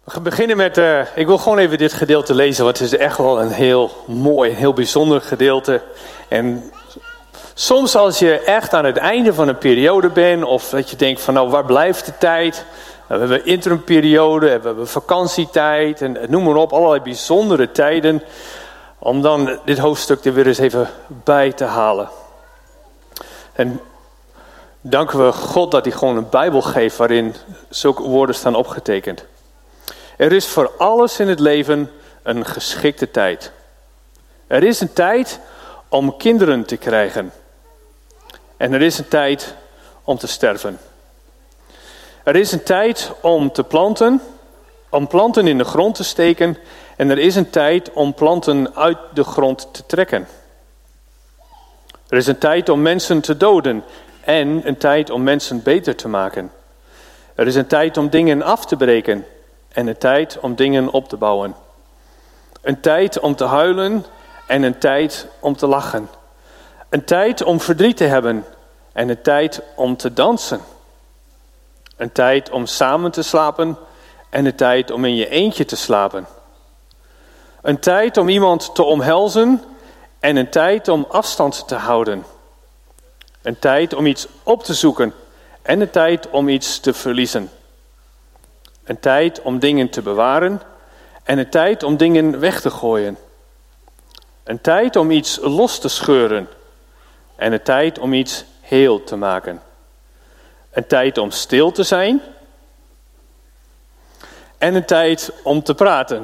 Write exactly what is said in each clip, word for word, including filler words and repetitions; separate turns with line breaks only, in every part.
We gaan beginnen met, uh, ik wil gewoon even dit gedeelte lezen, want het is echt wel een heel mooi, heel bijzonder gedeelte. En soms als je echt aan het einde van een periode bent, of dat je denkt van nou, waar blijft de tijd? We hebben interimperiode, we hebben vakantietijd en noem maar op, allerlei bijzondere tijden. Om dan dit hoofdstuk er weer eens even bij te halen. En danken we God dat hij gewoon een Bijbel geeft waarin zulke woorden staan opgetekend. Er is voor alles in het leven een geschikte tijd. Er is een tijd om kinderen te krijgen. En er is een tijd om te sterven. Er is een tijd om te planten, om planten in de grond te steken. En er is een tijd om planten uit de grond te trekken. Er is een tijd om mensen te doden en een tijd om mensen beter te maken. Er is een tijd om dingen af te breken en een tijd om dingen op te bouwen. Een tijd om te huilen en een tijd om te lachen. Een tijd om verdriet te hebben en een tijd om te dansen. Een tijd om samen te slapen en een tijd om in je eentje te slapen. Een tijd om iemand te omhelzen en een tijd om afstand te houden. Een tijd om iets op te zoeken en een tijd om iets te verliezen. Een tijd om dingen te bewaren en een tijd om dingen weg te gooien. Een tijd om iets los te scheuren en een tijd om iets heel te maken. Een tijd om stil te zijn en een tijd om te praten.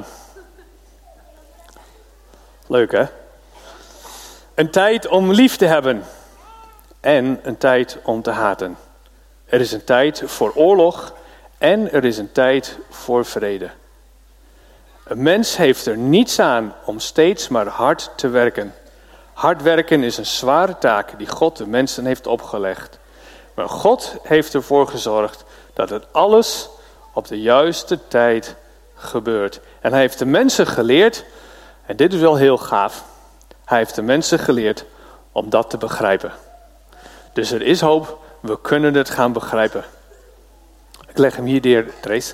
Leuk hè? Een tijd om lief te hebben en een tijd om te haten. Er is een tijd voor oorlog en er is een tijd voor vrede. Een mens heeft er niets aan om steeds maar hard te werken. Hard werken is een zware taak die God de mensen heeft opgelegd. Maar God heeft ervoor gezorgd dat het alles op de juiste tijd gebeurt. En hij heeft de mensen geleerd, en dit is wel heel gaaf, hij heeft de mensen geleerd om dat te begrijpen. Dus er is hoop, we kunnen het gaan begrijpen. Ik leg hem hier neer, Trace.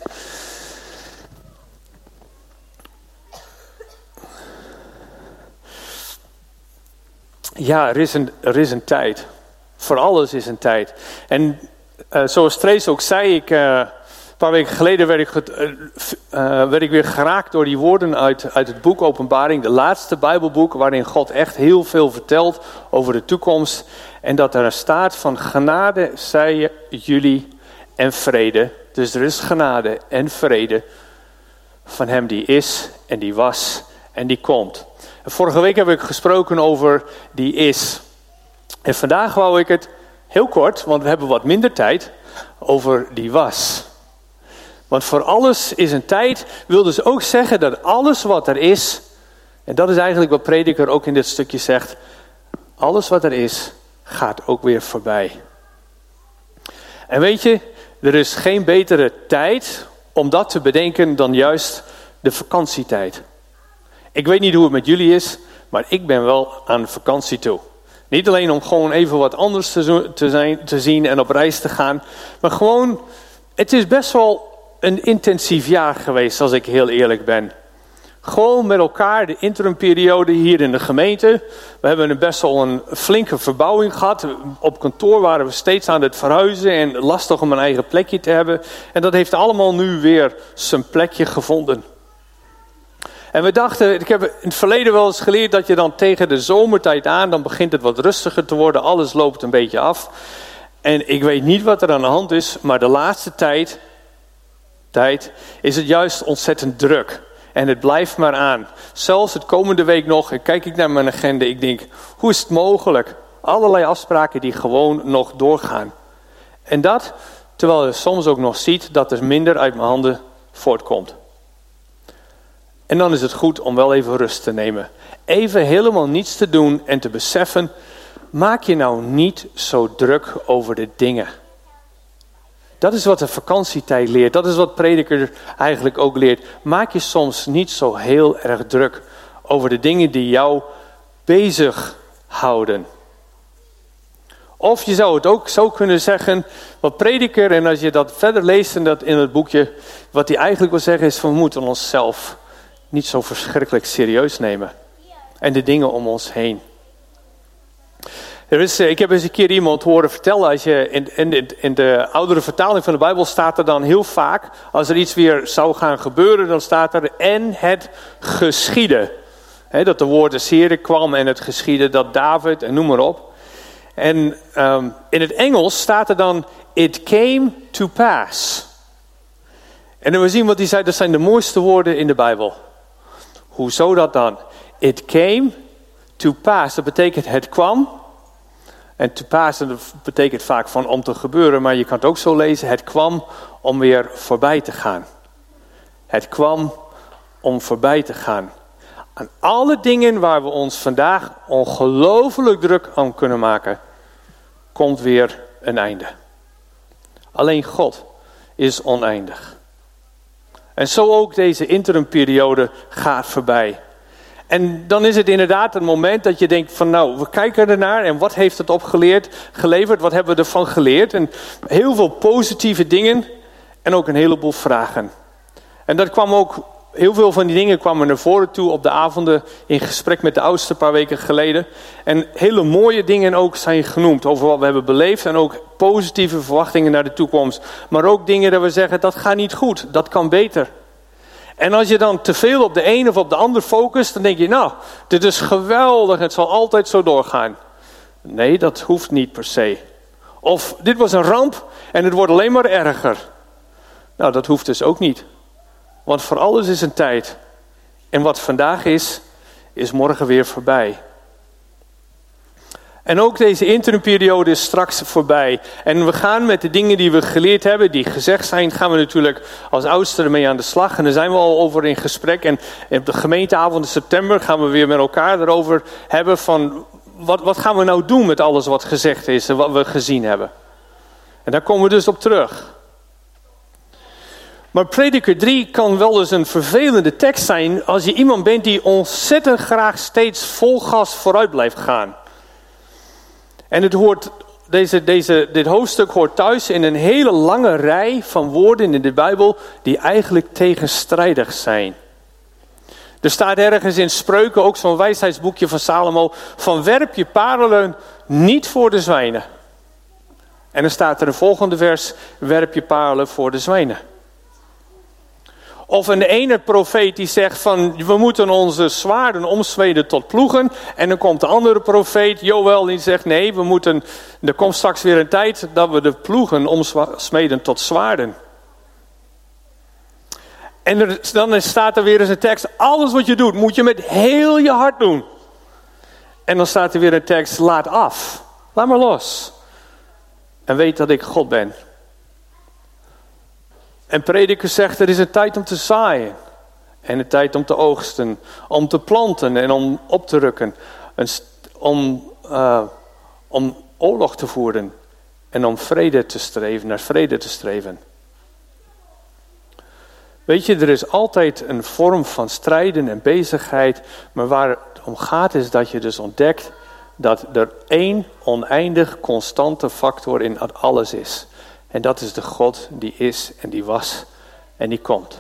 Ja, er is een, er is een tijd. Voor alles is een tijd. En uh, zoals Trace ook zei, ik, uh, een paar weken geleden werd ik, uh, uh, werd ik weer geraakt door die woorden uit, uit het boek Openbaring. De laatste Bijbelboek waarin God echt heel veel vertelt over de toekomst. En dat er staat van genade zij jullie en vrede. Dus er is genade en vrede van hem die is en die was en die komt. En vorige week heb ik gesproken over die is. En vandaag wou ik het heel kort, want we hebben wat minder tijd, over die was. Want voor alles is een tijd, wil dus ook zeggen dat alles wat er is, en dat is eigenlijk wat Prediker ook in dit stukje zegt, alles wat er is, gaat ook weer voorbij. En weet je, er is geen betere tijd om dat te bedenken dan juist de vakantietijd. Ik weet niet hoe het met jullie is, maar ik ben wel aan vakantie toe. Niet alleen om gewoon even wat anders te, zo, te, zijn, te zien en op reis te gaan. Maar gewoon, het is best wel een intensief jaar geweest als ik heel eerlijk ben. Gewoon met elkaar de interimperiode hier in de gemeente. We hebben een best wel een flinke verbouwing gehad. Op kantoor waren we steeds aan het verhuizen en lastig om een eigen plekje te hebben. En dat heeft allemaal nu weer zijn plekje gevonden. En we dachten, ik heb in het verleden wel eens geleerd dat je dan tegen de zomertijd aan, dan begint het wat rustiger te worden, alles loopt een beetje af. En ik weet niet wat er aan de hand is, maar de laatste tijd, tijd is het juist ontzettend druk. En het blijft maar aan. Zelfs het komende week nog, kijk ik naar mijn agenda, ik denk, hoe is het mogelijk? Allerlei afspraken die gewoon nog doorgaan. En dat, terwijl je soms ook nog ziet dat er minder uit mijn handen voortkomt. En dan is het goed om wel even rust te nemen. Even helemaal niets te doen en te beseffen, maak je nou niet zo druk over de dingen. Dat is wat de vakantietijd leert. Dat is wat Prediker eigenlijk ook leert. Maak je soms niet zo heel erg druk over de dingen die jou bezig houden. Of je zou het ook zo kunnen zeggen, wat Prediker, en als je dat verder leest in, dat, in het boekje, wat hij eigenlijk wil zeggen is, we moeten onszelf niet zo verschrikkelijk serieus nemen. En de dingen om ons heen. Er is, ik heb eens een keer iemand horen vertellen, als je in, in, in de oudere vertaling van de Bijbel staat er dan heel vaak, als er iets weer zou gaan gebeuren, dan staat er en het geschiedde. He, dat de woord des Heren kwam en het geschiedde, dat David en noem maar op. En um, in het Engels staat er dan, it came to pass. En dan we zien wat hij zei, dat zijn de mooiste woorden in de Bijbel. Hoezo dat dan? It came to pass, dat betekent het kwam. En to pass, dat betekent vaak van om te gebeuren, maar je kan het ook zo lezen, het kwam om weer voorbij te gaan. Het kwam om voorbij te gaan. Aan alle dingen waar we ons vandaag ongelooflijk druk aan kunnen maken, komt weer een einde. Alleen God is oneindig. En zo ook deze interimperiode gaat voorbij. En dan is het inderdaad een moment dat je denkt van nou, we kijken ernaar en wat heeft het opgeleerd, geleverd, wat hebben we ervan geleerd? En heel veel positieve dingen en ook een heleboel vragen. En dat kwam ook, heel veel van die dingen kwamen naar voren toe op de avonden in gesprek met de oudsten een paar weken geleden. En hele mooie dingen ook zijn genoemd over wat we hebben beleefd en ook positieve verwachtingen naar de toekomst. Maar ook dingen dat we zeggen, dat gaat niet goed, dat kan beter. En als je dan te veel op de een of op de ander focust, dan denk je, nou, dit is geweldig, het zal altijd zo doorgaan. Nee, dat hoeft niet per se. Of dit was een ramp en het wordt alleen maar erger. Nou, dat hoeft dus ook niet. Want voor alles is een tijd. En wat vandaag is, is morgen weer voorbij. En ook deze interimperiode is straks voorbij. En we gaan met de dingen die we geleerd hebben, die gezegd zijn, gaan we natuurlijk als oudsten ermee aan de slag. En daar zijn we al over in gesprek. En op de gemeenteavond in september gaan we weer met elkaar erover hebben van, wat, wat gaan we nou doen met alles wat gezegd is en wat we gezien hebben. En daar komen we dus op terug. Maar Prediker drie kan wel eens een vervelende tekst zijn als je iemand bent die ontzettend graag steeds vol gas vooruit blijft gaan. En het hoort, deze, deze, dit hoofdstuk hoort thuis in een hele lange rij van woorden in de Bijbel die eigenlijk tegenstrijdig zijn. Er staat ergens in Spreuken, ook zo'n wijsheidsboekje van Salomo, van werp je parelen niet voor de zwijnen. En dan staat er een volgende vers, werp je parelen voor de zwijnen. Of een ene profeet die zegt van we moeten onze zwaarden omsmeden tot ploegen. En dan komt de andere profeet, Joël, die zegt nee, we moeten, er komt straks weer een tijd dat we de ploegen omsmeden tot zwaarden. En er, dan staat er weer eens een tekst, alles wat je doet moet je met heel je hart doen. En dan staat er weer een tekst, laat af, laat maar los. En weet dat ik God ben. En Prediker zegt, er is een tijd om te zaaien. En een tijd om te oogsten. Om te planten en om op te rukken. Om, uh, om oorlog te voeren. En om vrede te streven, naar vrede te streven. Weet je, er is altijd een vorm van strijden en bezigheid. Maar waar het om gaat is dat je dus ontdekt dat er één oneindig constante factor in alles is. En dat is de God die is en die was en die komt.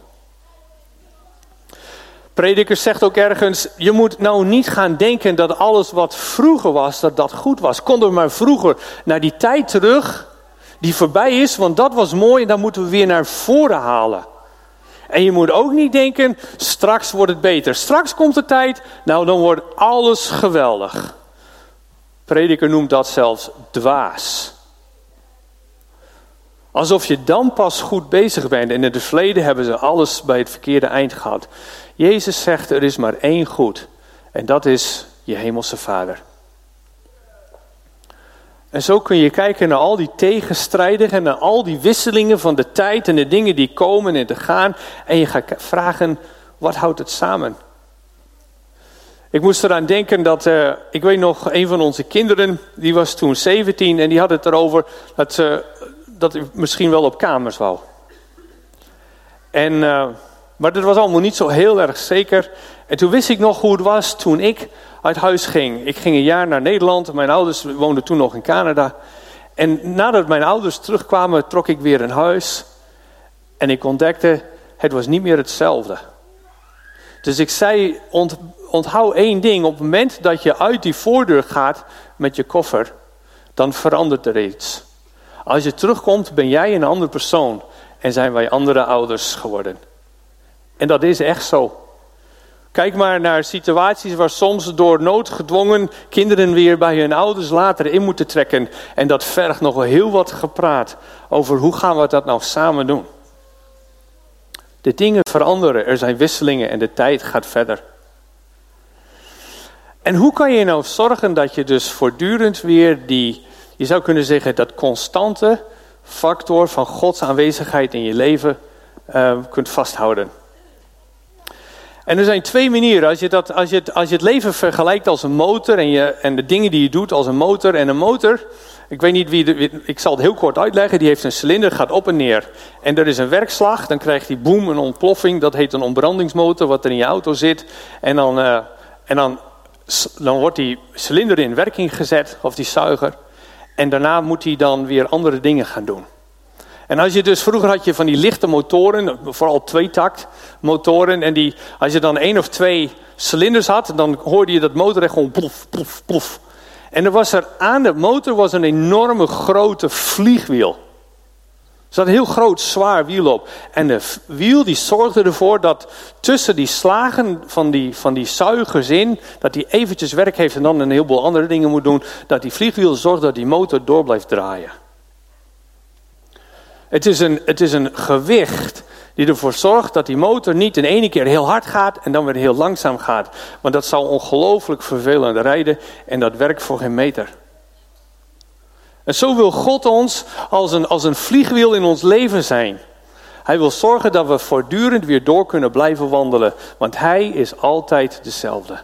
Prediker zegt ook ergens, je moet nou niet gaan denken dat alles wat vroeger was, dat dat goed was. Konden we maar vroeger naar die tijd terug, die voorbij is, want dat was mooi en dan moeten we weer naar voren halen. En je moet ook niet denken, straks wordt het beter. Straks komt de tijd, nou dan wordt alles geweldig. Prediker noemt dat zelfs dwaas. Alsof je dan pas goed bezig bent. En in het verleden hebben ze alles bij het verkeerde eind gehad. Jezus zegt, er is maar één goed. En dat is je hemelse Vader. En zo kun je kijken naar al die tegenstrijdigen. En naar al die wisselingen van de tijd. En de dingen die komen en te gaan. En je gaat vragen, wat houdt het samen? Ik moest eraan denken dat, uh, ik weet nog, een van onze kinderen, die was toen zeventien. En die had het erover dat ze... dat u misschien wel op kamers wou. En uh, Maar dat was allemaal niet zo heel erg zeker. En toen wist ik nog hoe het was toen ik uit huis ging. Ik ging een jaar naar Nederland. Mijn ouders woonden toen nog in Canada. En nadat mijn ouders terugkwamen, trok ik weer in huis. En ik ontdekte, het was niet meer hetzelfde. Dus ik zei, ont, onthoud één ding. Op het moment dat je uit die voordeur gaat met je koffer, dan verandert er iets. Als je terugkomt, ben jij een andere persoon. En zijn wij andere ouders geworden. En dat is echt zo. Kijk maar naar situaties waar soms door nood gedwongen kinderen weer bij hun ouders later in moeten trekken. En dat vergt nog wel heel wat gepraat over hoe gaan we dat nou samen doen. De dingen veranderen, er zijn wisselingen en de tijd gaat verder. En hoe kan je nou zorgen dat je dus voortdurend weer die, je zou kunnen zeggen, dat constante factor van Gods aanwezigheid in je leven uh, kunt vasthouden? En er zijn twee manieren. Als je, dat, als je, het, als je het leven vergelijkt als een motor en, je, en de dingen die je doet als een motor. En een motor, ik weet niet wie, de, ik zal het heel kort uitleggen. Die heeft een cilinder, gaat op en neer. En er is een werkslag, dan krijgt hij boem, een ontploffing. Dat heet een ontbrandingsmotor, wat er in je auto zit. En dan, uh, en dan, dan wordt die cilinder in werking gezet, of die zuiger. En daarna moet hij dan weer andere dingen gaan doen. En als je dus, vroeger had je van die lichte motoren, vooral tweetakt motoren. En die, als je dan één of twee cilinders had, dan hoorde je dat motor echt gewoon plof, plof, plof. En er was er aan de motor was een enorme grote vliegwiel. Er zat een heel groot zwaar wiel op. En de wiel die zorgde ervoor dat tussen die slagen van die, van die zuigers in, dat die eventjes werk heeft en dan een heleboel andere dingen moet doen, dat die vliegwiel zorgt dat die motor door blijft draaien. Het is, een, het is een gewicht die ervoor zorgt dat die motor niet in ene keer heel hard gaat en dan weer heel langzaam gaat. Want dat zou ongelooflijk vervelend rijden en dat werkt voor geen meter. En zo wil God ons als een, als een vliegwiel in ons leven zijn. Hij wil zorgen dat we voortdurend weer door kunnen blijven wandelen. Want hij is altijd dezelfde.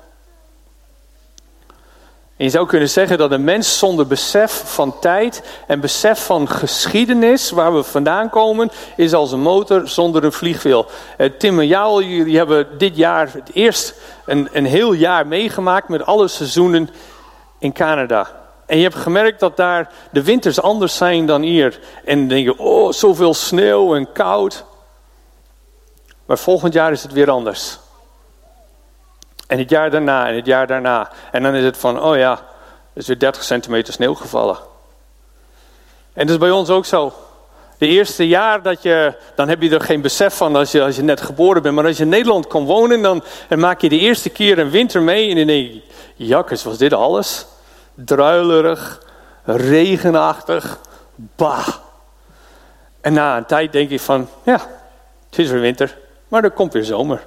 En je zou kunnen zeggen dat een mens zonder besef van tijd en besef van geschiedenis, waar we vandaan komen, is als een motor zonder een vliegwiel. Uh, Tim en Jaal, jullie hebben dit jaar het eerst een, een heel jaar meegemaakt met alle seizoenen in Canada. En je hebt gemerkt dat daar de winters anders zijn dan hier. En dan denk je, oh, zoveel sneeuw en koud. Maar volgend jaar is het weer anders. En het jaar daarna en het jaar daarna. En dan is het van, oh ja, er is weer dertig centimeter sneeuw gevallen. En dat is bij ons ook zo. De eerste jaar dat je, dan heb je er geen besef van als je, als je net geboren bent. Maar als je in Nederland kon wonen, dan, dan maak je de eerste keer een winter mee. En dan denk je, jakkes, was dit alles? Druilerig, regenachtig, bah. En na een tijd denk je van, ja, het is weer winter. Maar er komt weer zomer.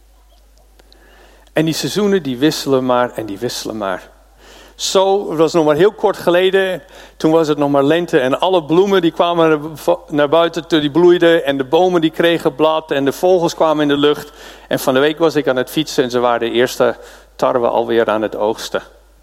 En die seizoenen die wisselen maar en die wisselen maar. Zo, het was nog maar heel kort geleden. Toen was het nog maar lente en alle bloemen die kwamen naar buiten, die bloeiden. En de bomen die kregen blad en de vogels kwamen in de lucht. En van de week was ik aan het fietsen en ze waren de eerste tarwe alweer aan het oogsten.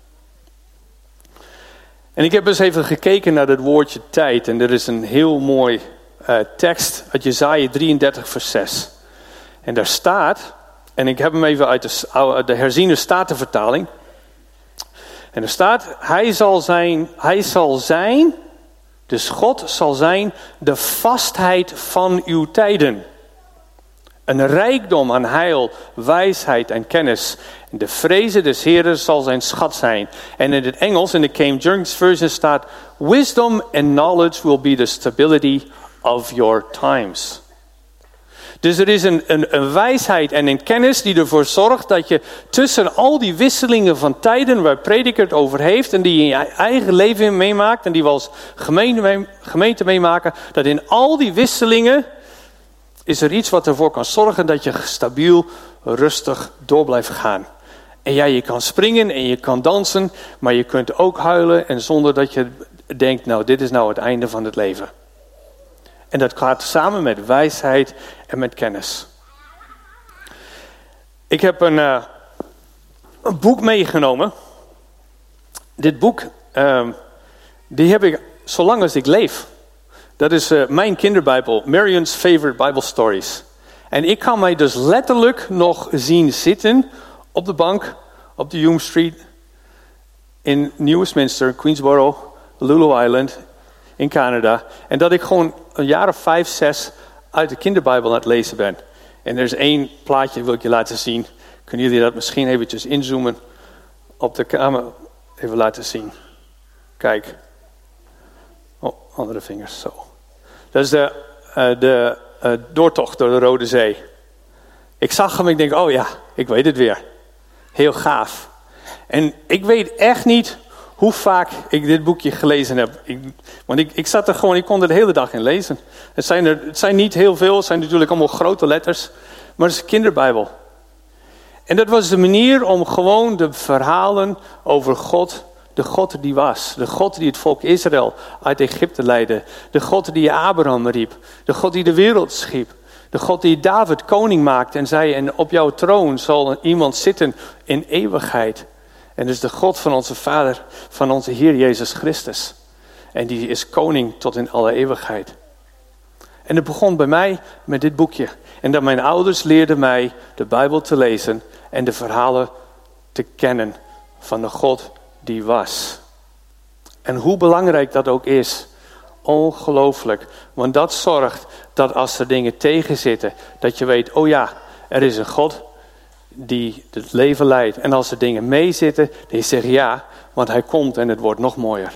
En ik heb eens even gekeken naar dat woordje tijd. En er is een heel mooi uh, tekst uit Jesaja drieëndertig vers zes. En daar staat, en ik heb hem even uit de, de herziene statenvertaling. En er staat, hij zal zijn, hij zal zijn, dus God zal zijn, de vastheid van uw tijden. Een rijkdom aan heil, wijsheid en kennis. En de vreze des Heeren zal zijn schat zijn. En in het Engels, in de King James Version staat, wisdom and knowledge will be the stability of your times. Dus er is een, een, een wijsheid en een kennis die ervoor zorgt dat je tussen al die wisselingen van tijden waar prediker het over heeft en die je in je eigen leven meemaakt en die we als gemeente, gemeente meemaken, dat in al die wisselingen is er iets wat ervoor kan zorgen dat je stabiel, rustig door blijft gaan. En ja, je kan springen en je kan dansen, maar je kunt ook huilen en zonder dat je denkt, nou dit is nou het einde van het leven. En dat gaat samen met wijsheid en met kennis. Ik heb een, uh, een boek meegenomen. Dit boek, uh, die heb ik zolang als ik leef. Dat is uh, mijn kinderbijbel, Marion's Favorite Bible Stories. En ik kan mij dus letterlijk nog zien zitten op de bank op de Hume Street in New Westminster, Queensboro, Lulu Island in Canada. En dat ik gewoon een jaar of vijf, zes uit de kinderbijbel aan het lezen ben. En er is één plaatje wil ik je laten zien. Kunnen jullie dat misschien eventjes inzoomen op de kamer even laten zien? Kijk. Oh, andere vingers, zo. Dat is de, uh, de uh, doortocht door de Rode Zee. Ik zag hem en ik denk, oh ja, ik weet het weer. Heel gaaf. En ik weet echt niet hoe vaak ik dit boekje gelezen heb. Ik, want ik, ik zat er gewoon, ik kon er de hele dag in lezen. Het zijn, er, het zijn niet heel veel, het zijn natuurlijk allemaal grote letters. Maar het is een kinderbijbel. En dat was de manier om gewoon de verhalen over God, de God die was. De God die het volk Israël uit Egypte leidde. De God die Abraham riep. De God die de wereld schiep. De God die David koning maakte en zei, en op jouw troon zal iemand zitten in eeuwigheid. En dus de God van onze Vader, van onze Heer Jezus Christus. En die is koning tot in alle eeuwigheid. En het begon bij mij met dit boekje. En dat mijn ouders leerden mij de Bijbel te lezen en de verhalen te kennen van de God die was. En hoe belangrijk dat ook is. Ongelooflijk. Want dat zorgt dat als er dingen tegenzitten, dat je weet, oh ja, er is een God die het leven leidt. En als er dingen meezitten, dan zeg je ja, want hij komt en het wordt nog mooier.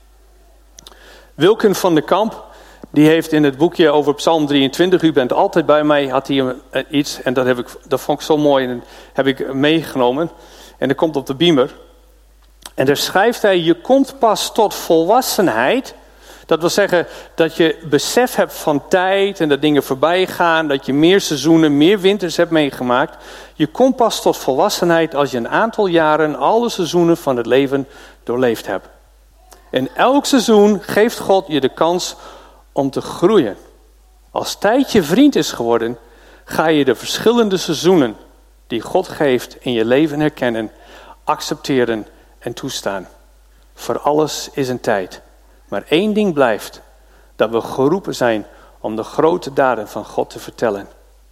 Wilken van de Kamp, die heeft in het boekje over Psalm drieëntwintig, u bent altijd bij mij, had hij iets. En dat, heb ik, dat vond ik zo mooi en dat heb ik meegenomen. En dat komt op de beamer. En daar schrijft hij, je komt pas tot volwassenheid. Dat wil zeggen dat je besef hebt van tijd en dat dingen voorbij gaan. Dat je meer seizoenen, meer winters hebt meegemaakt. Je komt pas tot volwassenheid als je een aantal jaren alle seizoenen van het leven doorleefd hebt. En elk seizoen geeft God je de kans om te groeien. Als tijd je vriend is geworden, ga je de verschillende seizoenen die God geeft in je leven herkennen, accepteren en toestaan. Voor alles is een tijd. Maar één ding blijft, dat we geroepen zijn om de grote daden van God te vertellen.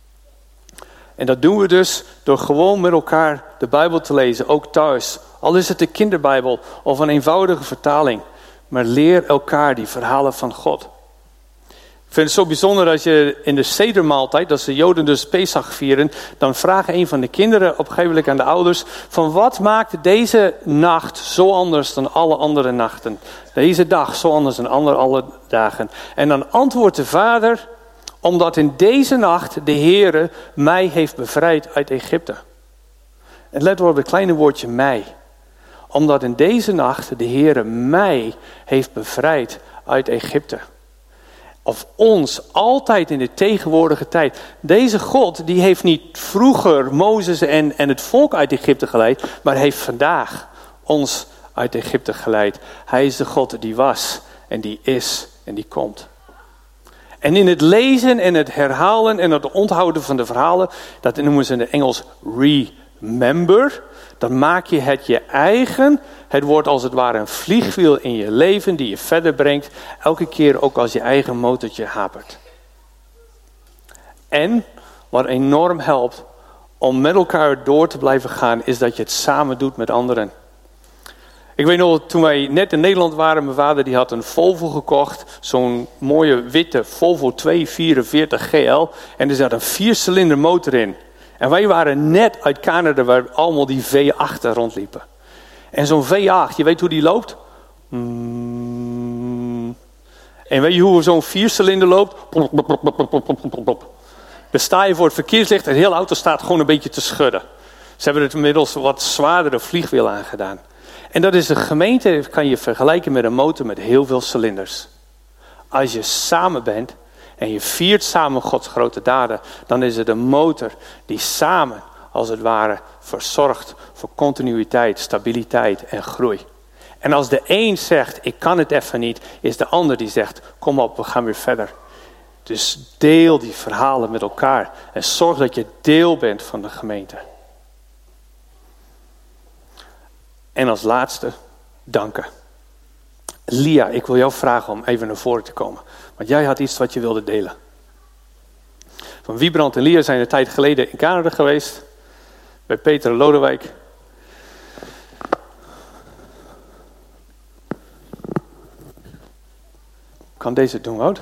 En dat doen we dus door gewoon met elkaar de Bijbel te lezen, ook thuis. Al is het de kinderbijbel of een eenvoudige vertaling. Maar leer elkaar die verhalen van God. Ik vind het zo bijzonder als je in de sedermaaltijd, dat de Joden dus Pesach vieren, dan vragen een van de kinderen op een gegeven moment aan de ouders, van wat maakt deze nacht zo anders dan alle andere nachten? Deze dag zo anders dan andere alle dagen. En dan antwoordt de vader, omdat in deze nacht de Heere mij heeft bevrijd uit Egypte. En let op het kleine woordje mij. Omdat in deze nacht de Heere mij heeft bevrijd uit Egypte. Of ons, altijd in de tegenwoordige tijd. Deze God, die heeft niet vroeger Mozes en, en het volk uit Egypte geleid, maar heeft vandaag ons uit Egypte geleid. Hij is de God die was en die is en die komt. En in het lezen en het herhalen en het onthouden van de verhalen, dat noemen ze in het Engels remember, dan maak je het je eigen. Het wordt als het ware een vliegwiel in je leven die je verder brengt. Elke keer ook als je eigen motortje hapert. En wat enorm helpt om met elkaar door te blijven gaan, is dat je het samen doet met anderen. Ik weet nog, toen wij net in Nederland waren, mijn vader die had een Volvo gekocht. Zo'n mooie witte Volvo tweehonderdvierenveertig G L. En er zat een viercilinder motor in. En wij waren net uit Canada waar allemaal die V acht rondliepen. En zo'n V acht, je weet hoe die loopt? Mm. En weet je hoe zo'n viercilinder loopt? Dan sta je voor het verkeerslicht en de hele auto staat gewoon een beetje te schudden. Ze hebben er inmiddels wat zwaardere vliegwiel aan gedaan. En dat is de gemeente, kan je vergelijken met een motor met heel veel cilinders. Als je samen bent en je viert samen Gods grote daden, dan is het een motor die samen, als het ware, verzorgt voor continuïteit, stabiliteit en groei. En als de een zegt, ik kan het even niet, is de ander die zegt, kom op, we gaan weer verder. Dus deel die verhalen met elkaar en zorg dat je deel bent van de gemeente. En als laatste, danken. Lia, ik wil jou vragen om even naar voren te komen. Want jij had iets wat je wilde delen. van Wiebrand en Lia zijn een tijd geleden in Canada geweest. Bij Peter en Lodewijk. Kan deze doen, Wout?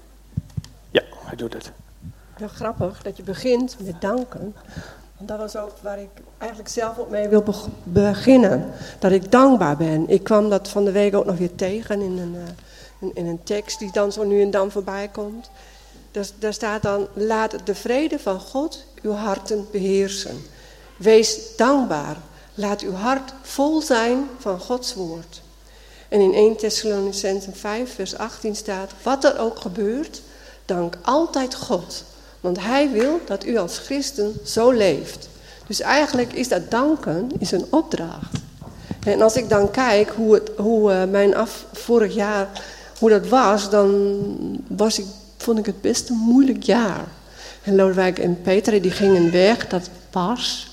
Ja, hij doet het.
Heel grappig dat je begint met danken. Want dat was ook waar ik eigenlijk zelf op mee wil beginnen. Dat ik dankbaar ben. Ik kwam dat van de week ook nog weer tegen in een, uh, in, in een tekst die dan zo nu en dan voorbij komt. Daar, daar staat dan: laat de vrede van God uw harten beheersen. Wees dankbaar. Laat uw hart vol zijn van Gods woord. En in eerste Thessalonicenzen vijf vers achttien staat: wat er ook gebeurt, dank altijd God. Want hij wil dat u als christen zo leeft. Dus eigenlijk is dat danken is een opdracht. En als ik dan kijk hoe, het, hoe uh, mijn af, vorig jaar, hoe dat was, dan was ik, vond ik het best een moeilijk jaar. En Lodewijk en Peter die gingen weg, dat was.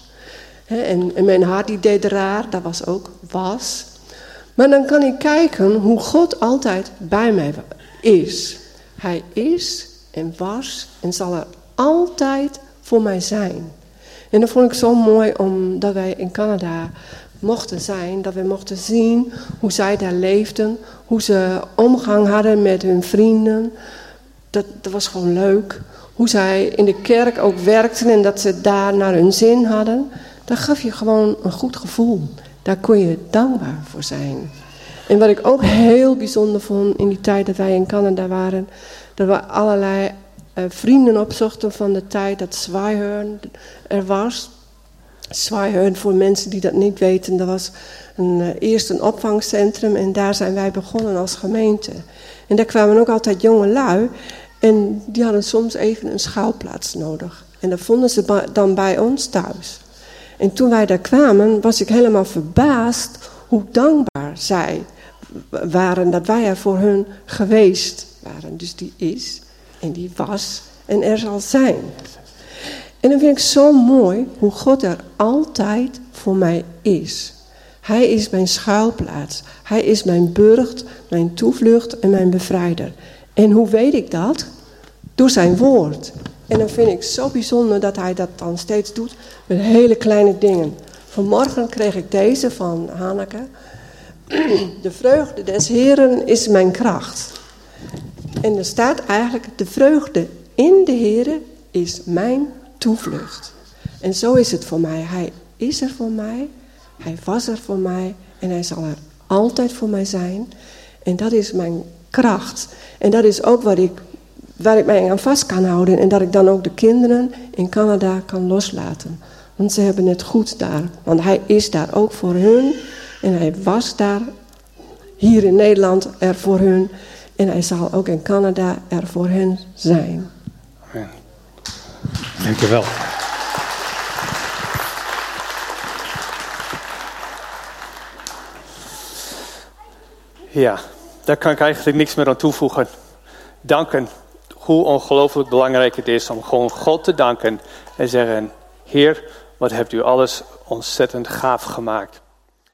En, en mijn hart die deed raar, dat was ook was. Maar dan kan ik kijken hoe God altijd bij mij is. Hij is en was en zal er altijd voor mij zijn. En dat vond ik zo mooi omdat wij in Canada mochten zijn. Dat we mochten zien hoe zij daar leefden. Hoe ze omgang hadden met hun vrienden. Dat, dat was gewoon leuk. Hoe zij in de kerk ook werkten en dat ze daar naar hun zin hadden. Dat gaf je gewoon een goed gevoel. Daar kon je dankbaar voor zijn. En wat ik ook heel bijzonder vond in die tijd dat wij in Canada waren. Dat we allerlei uh, vrienden opzochten van de tijd dat Zwaaihörn er was. Zwaaihörn, voor mensen die dat niet weten, dat was een, uh, eerst een opvangcentrum. En daar zijn wij begonnen als gemeente. En daar kwamen ook altijd jonge lui. En die hadden soms even een schuilplaats nodig. En dat vonden ze ba- dan bij ons thuis. En toen wij daar kwamen, was ik helemaal verbaasd hoe dankbaar zij waren dat wij er voor hun geweest waren. Dus die is en die was en er zal zijn. En dan vind ik zo mooi hoe God er altijd voor mij is. Hij is mijn schuilplaats. Hij is mijn burcht, mijn toevlucht en mijn bevrijder. En hoe weet ik dat? Door zijn woord. En dan vind ik zo bijzonder dat hij dat dan steeds doet met hele kleine dingen. Vanmorgen kreeg ik deze van Hanneke. De vreugde des Heren is mijn kracht. En er staat eigenlijk: de vreugde in de Heren is mijn toevlucht. En zo is het voor mij. Hij is er voor mij. Hij was er voor mij. En hij zal er altijd voor mij zijn. En dat is mijn kracht. En dat is ook wat ik, waar ik mij aan vast kan houden. En dat ik dan ook de kinderen in Canada kan loslaten. Want ze hebben het goed daar. Want hij is daar ook voor hun. En hij was daar, hier in Nederland, er voor hun. En hij zal ook in Canada er voor hen zijn.
Amen. Dank je wel. Ja, daar kan ik eigenlijk niks meer aan toevoegen. Danken. Hoe ongelooflijk belangrijk het is om gewoon God te danken. En zeggen: Heer, wat hebt u alles ontzettend gaaf gemaakt.